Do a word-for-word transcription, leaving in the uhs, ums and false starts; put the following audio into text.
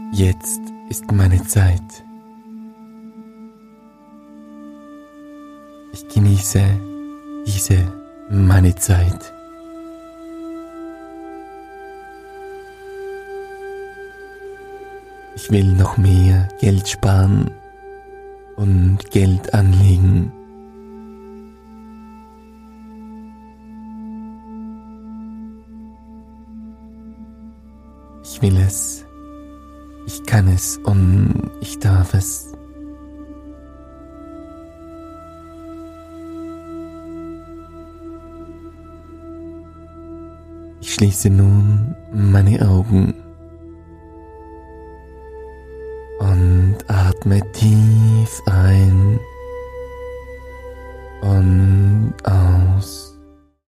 Jetzt ist meine Zeit. Ich genieße diese meine Zeit. Ich will noch mehr Geld sparen und Geld anlegen. Ich will es, ich kann es und ich darf es. Ich schließe nun meine Augen und atme tief ein